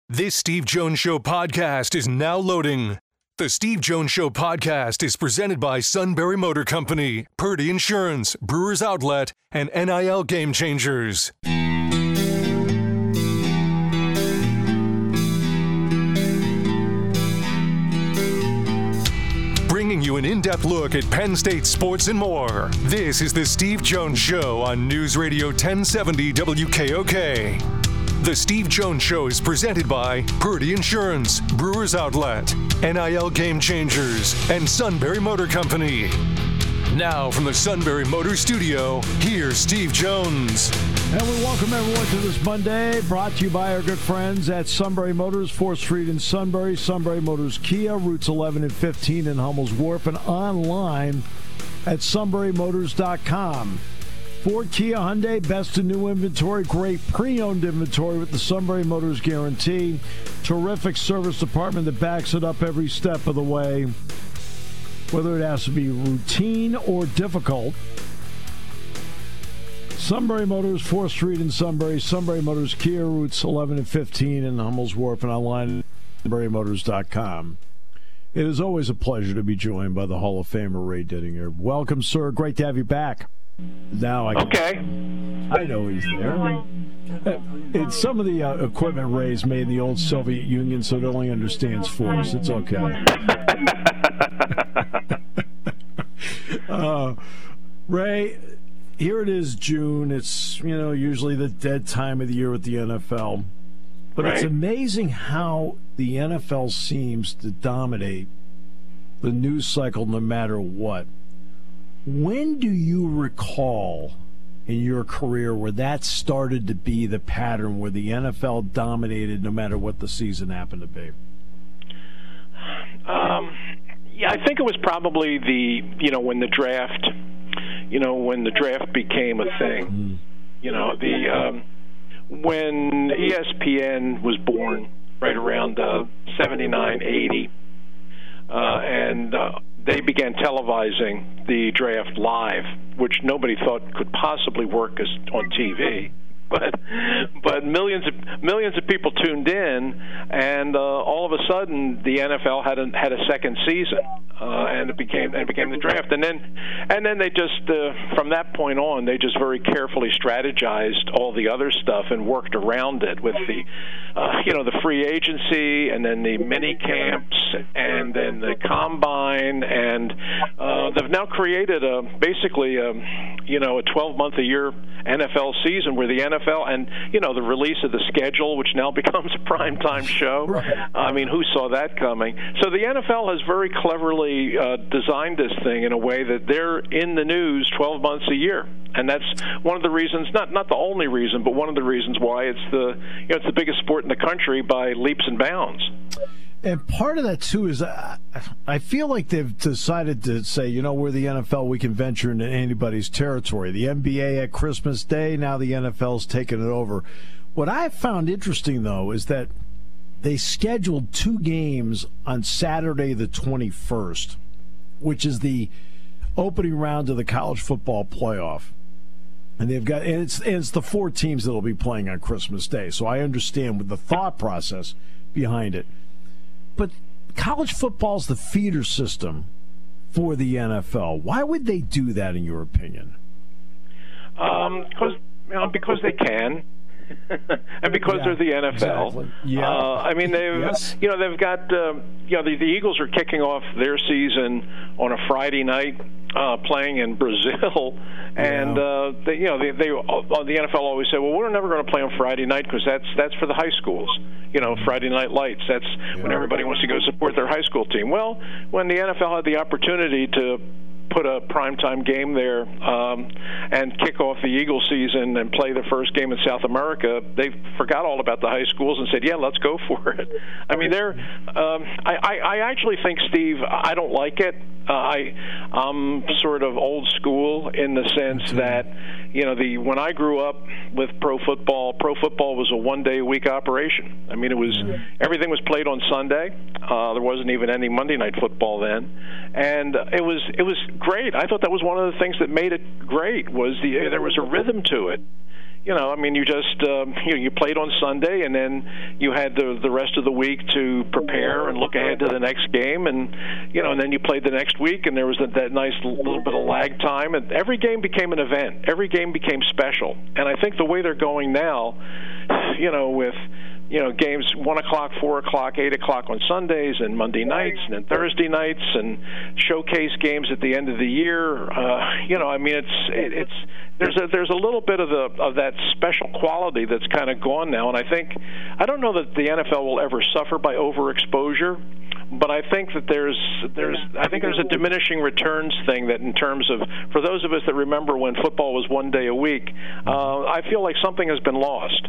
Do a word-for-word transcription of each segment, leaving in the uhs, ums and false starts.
This Steve Jones Show podcast is now loading. The Steve Jones Show podcast is presented by Sunbury Motor Company, Purdy Insurance, Brewers Outlet, and N I L Game Changers. Bringing you an in-depth look at Penn State sports and more. This is the Steve Jones Show on News Radio ten seventy W K O K. The Steve Jones Show is presented by Purdy Insurance, Brewers Outlet, N I L Game Changers, and Sunbury Motor Company. Now from the Sunbury Motor Studio, here's Steve Jones. And we welcome everyone to this Monday, brought to you by our good friends at Sunbury Motors, fourth Street in Sunbury, Sunbury Motors Kia, routes eleven and fifteen in Hummel's Wharf, and online at sunbury motors dot com. Ford, Kia, Hyundai, best in new inventory, great pre-owned inventory with the Sunbury Motors guarantee. Terrific service department that backs it up every step of the way, whether it has to be routine or difficult. Sunbury Motors, fourth Street in Sunbury, Sunbury Motors Kia, routes eleven and fifteen in Hummel's Wharf, and online at sunbury motors dot com. It is always a pleasure to be joined by the Hall of Famer Ray Dittinger. Welcome, sir. Great to have you back. Now I okay. I know he's there. It's some of the uh, equipment Ray's made in the old Soviet Union, so it only understands force. It's okay. uh, Ray, here it is, June. It's, you know, usually the dead time of the year with the N F L. But right. It's amazing how the N F L seems to dominate the news cycle no matter what. When do you recall in your career where that started to be the pattern, where the N F L dominated no matter what the season happened to be? Um, yeah, I think it was probably the, you know, when the draft, you know, when the draft became a thing. Mm. You know, the um, when E S P N was born right around uh, seventy-nine, eighty, uh, and uh, they began televising the draft live, which nobody thought could possibly work as on T V. But but millions of millions of people tuned in, and uh, all of a sudden the N F L had a, had a second season, uh, and it became and it became the draft. And then and then they just uh, from that point on they just very carefully strategized all the other stuff and worked around it with the uh, you know the free agency and then the mini camps and then the combine, and uh, they've now created a basically a, you know a twelve month a year N F L season where the N F L and you know the release of the schedule, which now becomes a primetime show. Right. I mean, who saw that coming? So the N F L has very cleverly uh, designed this thing in a way that they're in the news twelve months a year, and that's one of the reasons, not not the only reason, but one of the reasons why it's the you know it's the biggest sport in the country by leaps and bounds. And part of that, too, is uh, I feel like they've decided to say, you know, we're the N F L, we can venture into anybody's territory. The N B A at Christmas Day, now the N F L's taken it over. What I found interesting, though, is that they scheduled two games on Saturday the twenty-first, which is the opening round of the college football playoff. And they've got, and it's, and it's the four teams that will be playing on Christmas Day. So I understand with the thought process behind it. But college football's the feeder system for the N F L. Why would they do that, in your opinion? Um, because you know, because they can, and because yeah, they're the N F L. Exactly. Yeah. Uh, I mean, they've yes. you know they've got uh, you know the, the Eagles are kicking off their season on a Friday night, uh, playing in Brazil, and yeah. uh, they, you know they, they uh, the N F L always say, well, we're never going to play on Friday night because that's that's for the high schools. You know, Friday Night Lights. That's yeah. when everybody wants to go support their high school team. Well, when the N F L had the opportunity to put a primetime game there um, and kick off the Eagle season and play the first game in South America, they forgot all about the high schools and said, yeah, let's go for it. I mean, they're. Um, I, I, I actually think, Steve, I don't like it. Uh, I, I'm sort of old school in the sense that, you know, the when I grew up with pro football, pro football was a one-day-a-week operation. I mean, it was everything was played on Sunday. Uh, there wasn't even any Monday night football then, and it was it was great. I thought that was one of the things that made it great was the there was a rhythm to it. You know, I mean, you just um, you know, you played on Sunday, and then you had the the rest of the week to prepare and look ahead to the next game, and you know, and then you played the next week, and there was that, that nice little bit of lag time, and every game became an event. Every game became special, and I think the way they're going now, you know, with you know, games one o'clock, four o'clock, eight o'clock on Sundays, and Monday nights, and then Thursday nights, and showcase games at the end of the year. Uh, you know, I mean, it's it, it's there's a there's a little bit of the of that special quality that's kind of gone now, and I think I don't know that the N F L will ever suffer by overexposure. But I think that there's there's I think there's a diminishing returns thing that in terms of for those of us that remember when football was one day a week, uh, I feel like something has been lost.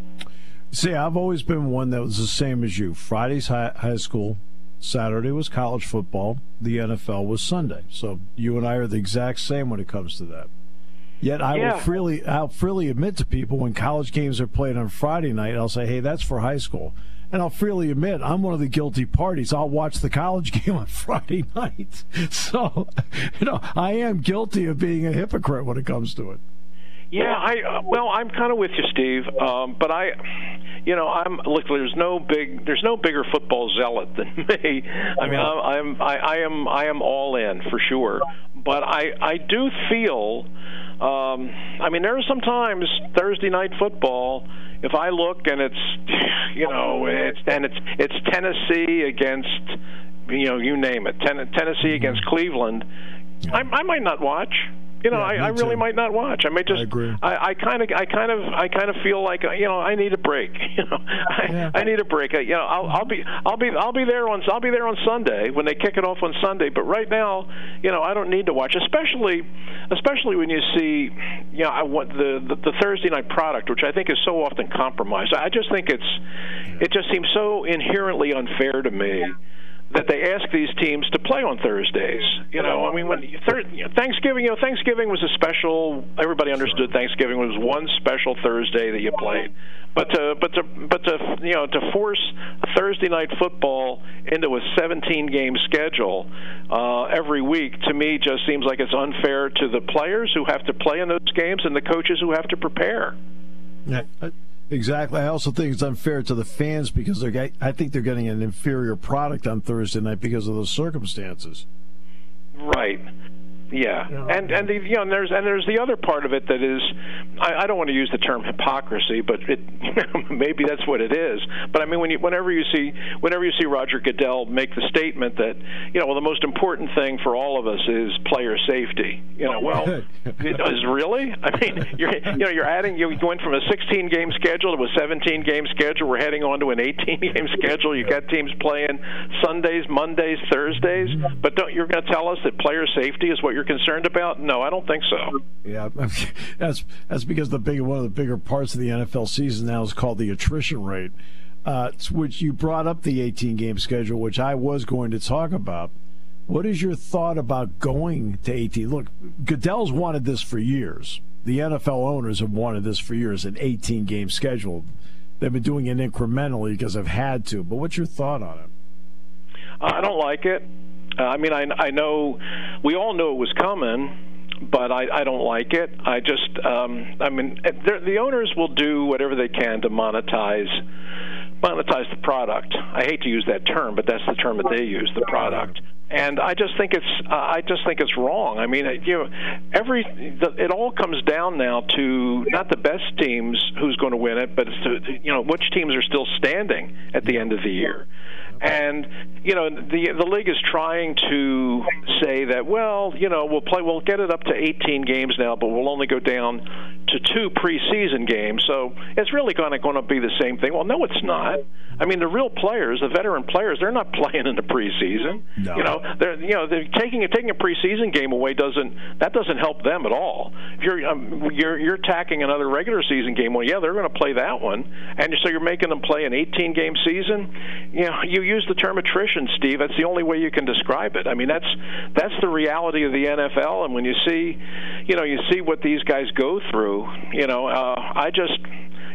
See, I've always been one that was the same as you. Friday's high, high school, Saturday was college football, the N F L was Sunday. So you and I are the exact same when it comes to that. Yet I yeah. will freely I'll freely admit to people when college games are played on Friday night, I'll say, hey, that's for high school. And I'll freely admit I'm one of the guilty parties. I'll watch the college game on Friday night. So, you know, I am guilty of being a hypocrite when it comes to it. Yeah, I uh, well, I'm kind of with you, Steve. Um, but I, you know, I'm look. There's no big, there's no bigger football zealot than me. I mean, I'm, I'm I, I am, I am all in for sure. But I, I do feel. Um, I mean, there are some times Thursday night football. If I look and it's, you know, it's and it's it's Tennessee against, you know, you name it, Ten- Tennessee against Cleveland. I, I might not watch. You know, yeah, I, I really too. might not watch. I may just. I agree. I kind of, I kind of, I kind of feel like you know, I need a break. You know, I, yeah. I need a break. I, you know, I'll, I'll be, I'll be, I'll be there on, I'll be there on Sunday when they kick it off on Sunday. But right now, you know, I don't need to watch, especially, especially when you see, you know, I want the, the the Thursday night product, which I think is so often compromised. I just think it's, it just seems so inherently unfair to me that they ask these teams to play on Thursdays. You know, I mean, when thir- you know, Thanksgiving, you know, Thanksgiving was a special. Everybody understood Thanksgiving was one special Thursday that you played. But to, but to, but to, you know, to force Thursday night football into a seventeen game schedule uh, every week, to me, just seems like it's unfair to the players who have to play in those games and the coaches who have to prepare. Yeah. Exactly. I also think it's unfair to the fans because they're. I think they're getting an inferior product on Thursday night because of those circumstances. Right. Yeah, and and the, you know, and there's and there's the other part of it that is, I, I don't want to use the term hypocrisy, but it maybe that's what it is. But I mean, when you, whenever you see whenever you see Roger Goodell make the statement that you know, well, the most important thing for all of us is player safety. You know, well, it is really. I mean, you're you know you're adding you went from a sixteen game schedule to a seventeen game schedule. We're heading on to an eighteen game schedule. You got teams playing Sundays, Mondays, Thursdays, but don't you're going to tell us that player safety is what you're concerned about? No, I don't think so. Yeah, that's that's because the big one of the bigger parts of the N F L season now is called the attrition rate, uh, which you brought up the eighteen game schedule, which I was going to talk about. What is your thought about going to eighteen? Look, Goodell's wanted this for years. The N F L owners have wanted this for years, an eighteen game schedule. They've been doing it incrementally because they've had to. But what's your thought on it? Uh, I don't like it. Uh, I mean, I, I know we all knew it was coming, but I, I don't like it. I just, um, I mean, the owners will do whatever they can to monetize monetize the product. I hate to use that term, but that's the term that they use, the product. And I just think it's, uh, I just think it's wrong. I mean, you know, every the, it all comes down now to not the best teams who's going to win it, but it's to, you know, which teams are still standing at the end of the year. And you know, the the league is trying to say that, well, you know, we'll play, we'll get it up to eighteen games now, but we'll only go down to two preseason games. So it's really going to going to be the same thing. Well, no, it's not. I mean, the real players, the veteran players, they're not playing in the preseason. No. You know, they're you know they're taking taking a preseason game away doesn't that doesn't help them at all. If you're um, you're you're tacking another regular season game, well, yeah, they're going to play that one, and so you're making them play an eighteen game season. You know, you use the term attrition, Steve. That's the only way you can describe it. I mean, that's that's the reality of the N F L. And when you see, you know, you see what these guys go through, you know, uh, I just,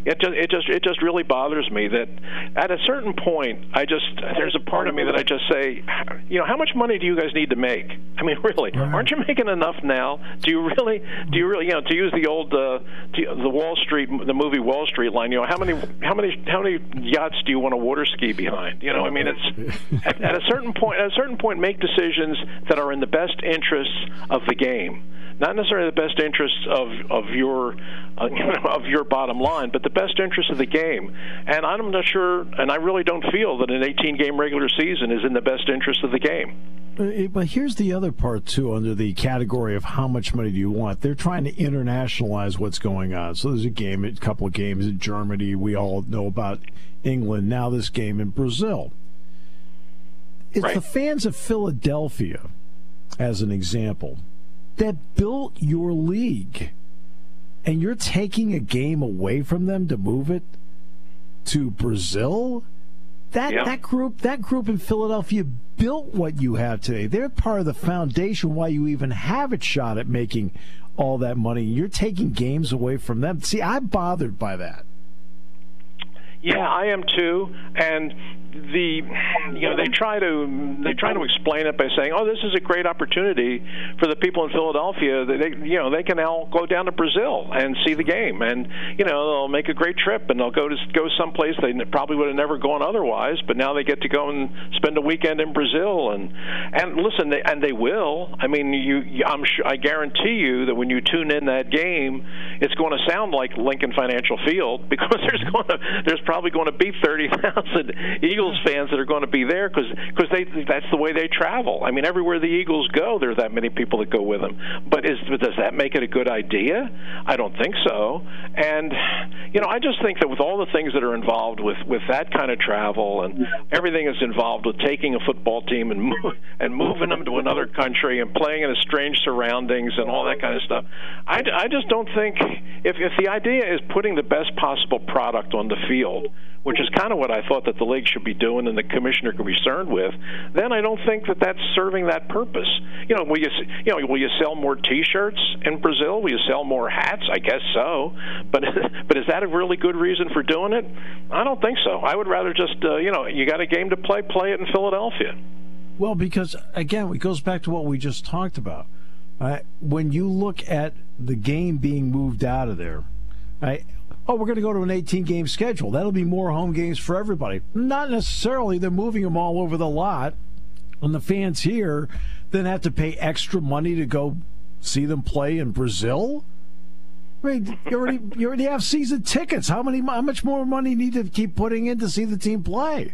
it just it just it just really bothers me that at a certain point, I just there's a part of me that I just say, you know, how much money do you guys need to make? I mean, really, aren't you making enough now? Do you really? Do you really? You know, to use the old uh, the Wall Street, the movie Wall Street line. You know, how many how many how many yachts do you want to water ski behind? You know, I mean, it's at, at a certain point. At a certain point, make decisions that are in the best interests of the game. Not necessarily the best interests of of your uh, you know, of your bottom line, but the best interests of the game. And I'm not sure, and I really don't feel that an eighteen-game regular season is in the best interest of the game. But here's the other part, too, under the category of how much money do you want. They're trying to internationalize what's going on. So there's a game, a couple of games in Germany. We all know about England. Now this game in Brazil. It's right. The fans of Philadelphia, as an example, that built your league, and you're taking a game away from them to move it to Brazil. That yeah. that group that group in Philadelphia built what you have today. They're part of the foundation why you even have a shot at making all that money. You're taking games away from them. See, I'm bothered by that. Yeah, I am too. And the you know they try to they try to explain it by saying, oh, this is a great opportunity for the people in Philadelphia that they you know they can now go down to Brazil and see the game, and you know they'll make a great trip and they'll go to go someplace they probably would have never gone otherwise, but now they get to go and spend a weekend in Brazil. And and listen, they, and they will. I mean, you I'm sure, I guarantee you that when you tune in that game, it's going to sound like Lincoln Financial Field, because there's going to there's probably going to be thirty thousand Eagles fans that are going to be there because because they that's the way they travel. I mean, everywhere the Eagles go, there are that many people that go with them. But is does that make it a good idea? I don't think so. And you know, I just think that with all the things that are involved with, with that kind of travel and everything that's involved with taking a football team and move, and moving them to another country and playing in a strange surroundings and all that kind of stuff, I, I just don't think if if the idea is putting the best possible product on the field, which is kind of what I thought that the league should be doing and the commissioner could be concerned with, then I don't think that that's serving that purpose. You know, will you, you know, will you sell more T-shirts in Brazil? Will you sell more hats? I guess so. But but is that a really good reason for doing it? I don't think so. I would rather just, uh, you know, you got a game to play, play it in Philadelphia. Well, because, again, it goes back to what we just talked about. Right? When you look at the game being moved out of there, right? Oh, we're going to go to an eighteen-game schedule. That'll be more home games for everybody. Not necessarily. They're moving them all over the lot. And the fans here then have to pay extra money to go see them play in Brazil? I mean, you already, you already have season tickets. How many? How much more money you need to keep putting in to see the team play?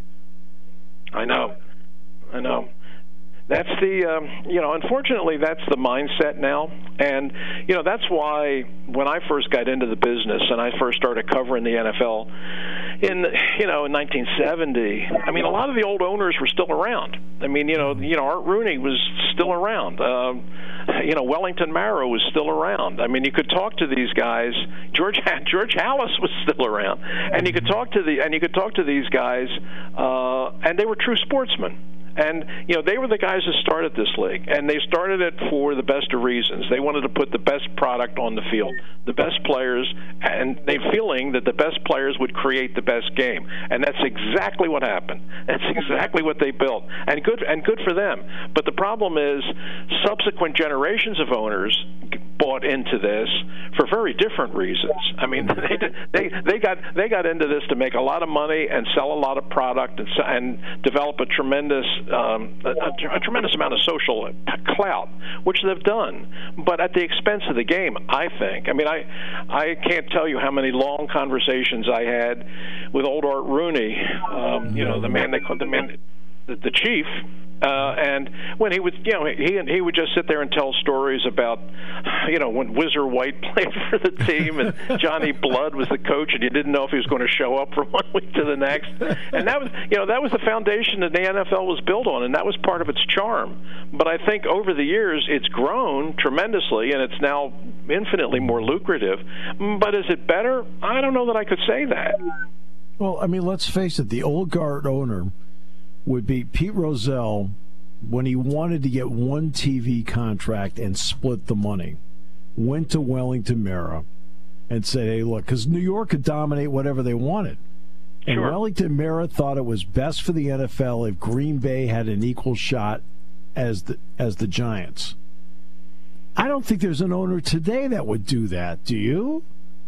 I know. I know. That's the, um, you know, unfortunately, that's the mindset now. And, you know, that's why when I first got into the business and I first started covering the N F L in, you know, in nineteen seventy, I mean, a lot of the old owners were still around. I mean, you know, you know, Art Rooney was still around. Uh, you know, Wellington Mara was still around. I mean, you could talk to these guys. George George Halas was still around, and you could talk to the and you could talk to these guys, uh, and they were true sportsmen. And, you know, they were the guys that started this league, and they started it for the best of reasons. They wanted to put the best product on the field, the best players, and they feeling that the best players would create the best game. And that's exactly what happened. That's exactly what they built. And good and good for them. But the problem is subsequent generations of owners bought into this for very different reasons. I mean, they they they got they got into this to make a lot of money and sell a lot of product and and develop a tremendous um, a, a tremendous amount of social clout, which they've done, but at the expense of the game, I think. I mean, I I can't tell you how many long conversations I had with old Art Rooney, um, you know, the man they called the man, the, the chief. Uh, and when he would, you know, he he would just sit there and tell stories about, you know, when Whizzer White played for the team and Johnny Blood was the coach, and you didn't know if he was going to show up from one week to the next. And that was, you know, that was the foundation that the N F L was built on, and that was part of its charm. But I think over the years it's grown tremendously, and it's now infinitely more lucrative. But is it better? I don't know that I could say that. Well, I mean, let's face it, the old guard owner would be Pete Rozelle when he wanted to get one T V contract and split the money. Went to Wellington Mara and said, hey, look, because New York could dominate whatever they wanted. And Sure. Wellington Mara thought it was best for the N F L if Green Bay had an equal shot as the as the Giants. I don't think there's an owner today that would do that. Do you?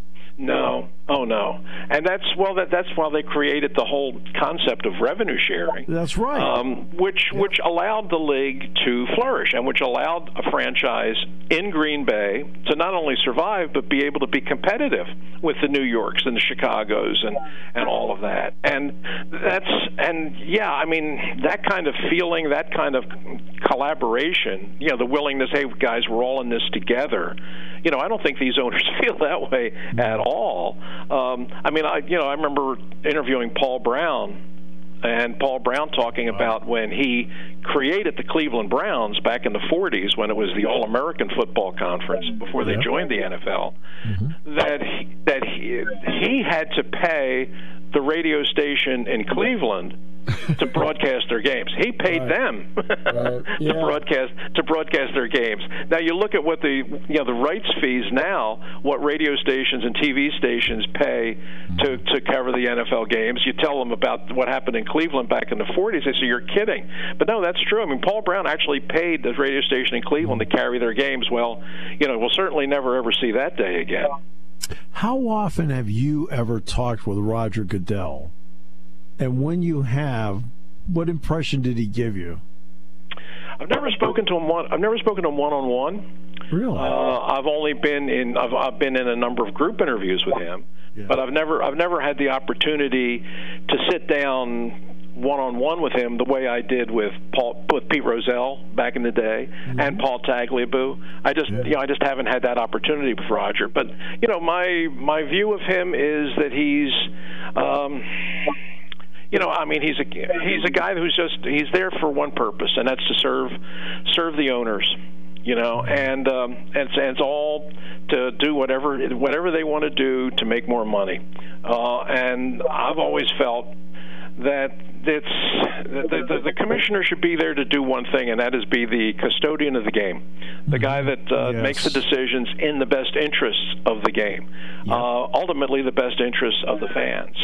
No. Oh, no. And that's, well, that that's why they created the whole concept of revenue sharing. That's right. Um, which Yep. which allowed the league to flourish and which allowed a franchise in Green Bay to not only survive but be able to be competitive with the New Yorks and the Chicagos and, and all of that. And that's, and yeah, I mean, that kind of feeling, that kind of collaboration, you know, the willingness, hey, guys, we're all in this together. You know, I don't think these owners feel that way at all. Um, I mean, I you know, I remember interviewing Paul Brown, and Paul Brown talking about when he created the Cleveland Browns back in the forties, when it was the All-American Football Conference before they Yeah. joined the N F L, Mm-hmm. that he, that he, he had to pay the radio station in Cleveland to broadcast their games. He paid Right. them Right. Yeah. to broadcast to broadcast their games. Now you look at what the you know the rights fees now, what radio stations and T V stations pay to to cover the N F L games. You tell them about what happened in Cleveland back in the forties, they say you're kidding. But no, that's true. I mean, Paul Brown actually paid the radio station in Cleveland to carry their games. Well, you know, we'll certainly never ever see that day again. How often have you ever talked with Roger Goodell? And when you have, what impression did he give you? I've never spoken to him one. I've never spoken to him one on one. Really? Uh, I've only been in. I've, I've been in a number of group interviews with him, Yeah. but I've never. I've never had the opportunity to sit down one on one with him the way I did with Paul, with Pete Rozelle back in the day, mm-hmm. and Paul Tagliabue. I just, Yeah. you know, I just haven't had that opportunity with Roger. But you know, my my view of him is that he's. Um, You know, I mean, he's a he's a guy who's just he's there for one purpose, and that's to serve serve the owners. You know, and um, and it's, and it's all to do whatever whatever they want to do to make more money. Uh, and I've always felt that it's the, the, the commissioner should be there to do one thing, and that is be the custodian of the game, the guy that uh, Yes. makes the decisions in the best interests of the game, Yeah. uh, ultimately the best interests of the fans.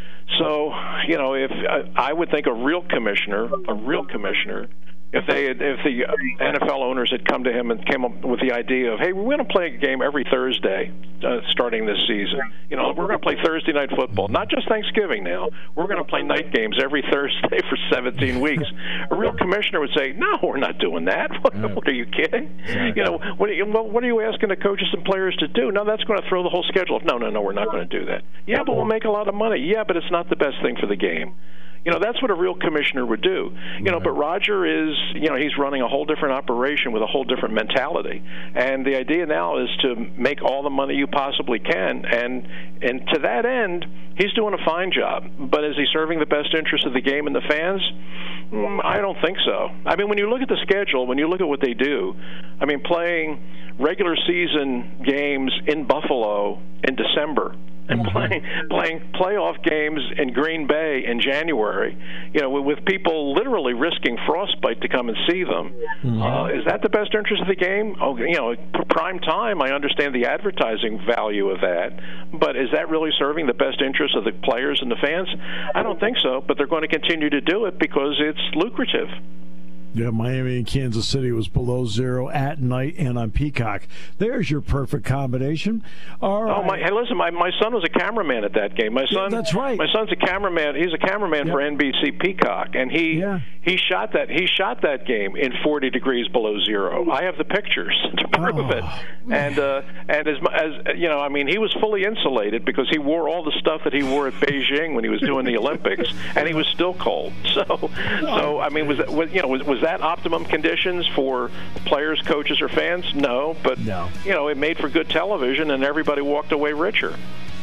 So, you know, if uh, I would think a real commissioner, a real commissioner, if they had, if the N F L owners had come to him and came up with the idea of, hey, we're going to play a game every Thursday uh, starting this season. You know, we're going to play Thursday night football, not just Thanksgiving now. We're going to play night games every Thursday for seventeen weeks. A real commissioner would say, no, we're not doing that. What, Yeah. what are you kidding? Exactly. You know, what are you, what are you asking the coaches and players to do? No, that's going to throw the whole schedule. No, no, no, we're not going to do that. Yeah, but we'll make a lot of money. Yeah, but it's not the best thing for the game. You know, that's what a real commissioner would do. You know, Right. but Roger is, you know, he's running a whole different operation with a whole different mentality. And the idea now is to make all the money you possibly can. And and to that end, he's doing a fine job. But is he serving the best interest of the game and the fans? Mm, I don't think so. I mean, when you look at the schedule, when you look at what they do, I mean, playing regular season games in Buffalo in December, and playing playing playoff games in Green Bay in January, you know, with, with people literally risking frostbite to come and see them. Mm-hmm. Uh, is that the best interest of the game? Oh, you know, prime time. I understand the advertising value of that, but is that really serving the best interest of the players and the fans? I don't think so. But they're going to continue to do it because it's lucrative. Yeah, Miami and Kansas City was below zero at night and on Peacock. There's your perfect combination. All right. Oh, my, hey, listen, my, my son was a cameraman at that game. My son, Yeah, that's right. My son's a cameraman. He's a cameraman Yep. for N B C Peacock, and he Yeah. he shot that he shot that game in forty degrees below zero. I have the pictures to prove Oh. it. And uh, and as as you know, I mean, he was fully insulated because he wore all the stuff that he wore at Beijing when he was doing the Olympics, and he was still cold. So so I mean, was that, was, you know was was that optimum conditions for players, coaches, or fans? No, but No. you know, it made for good television, and everybody walked away richer.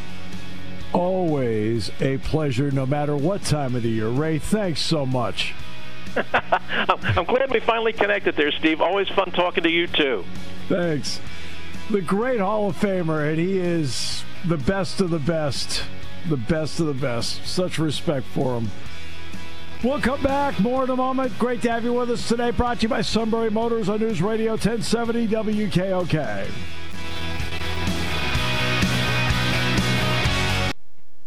Always a pleasure, no matter what time of the year. Ray, thanks so much. I'm glad we finally connected there, Steve. Always fun talking to you, too. Thanks. The great Hall of Famer, and he is the best of the best. The best of the best. Such respect for him. We'll come back. More in a moment. Great to have you with us today. Brought to you by Sunbury Motors on News Radio ten seventy W K O K.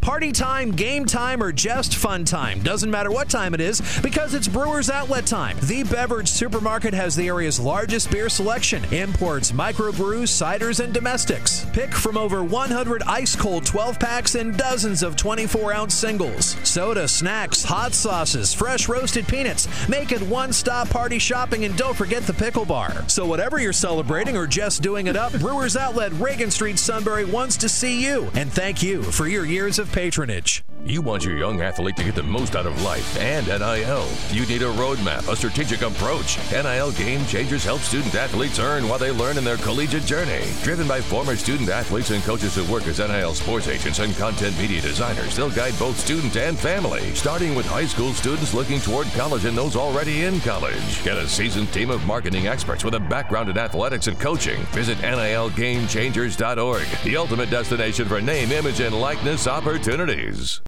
Party time, game time, or just fun time. Doesn't matter what time it is because it's Brewers Outlet time. The beverage supermarket has the area's largest beer selection, imports, microbrews, ciders, and domestics. Pick from over one hundred ice-cold twelve-packs and dozens of twenty-four ounce singles. Soda, snacks, hot sauces, fresh roasted peanuts. Make it one-stop party shopping, and don't forget the pickle bar. So whatever you're celebrating or just doing it up, Brewers Outlet, Reagan Street, Sunbury wants to see you. And thank you for your years of patronage. You want your young athlete to get the most out of life and N I L. You need a roadmap, a strategic approach. N I L Game Changers help student athletes earn while they learn in their collegiate journey. Driven by former student athletes and coaches who work as N I L sports agents and content media designers, they'll guide both student and family, starting with high school students looking toward college and those already in college. Get a seasoned team of marketing experts with a background in athletics and coaching. Visit N I L game changers dot org, the ultimate destination for name, image, and likeness opportunities.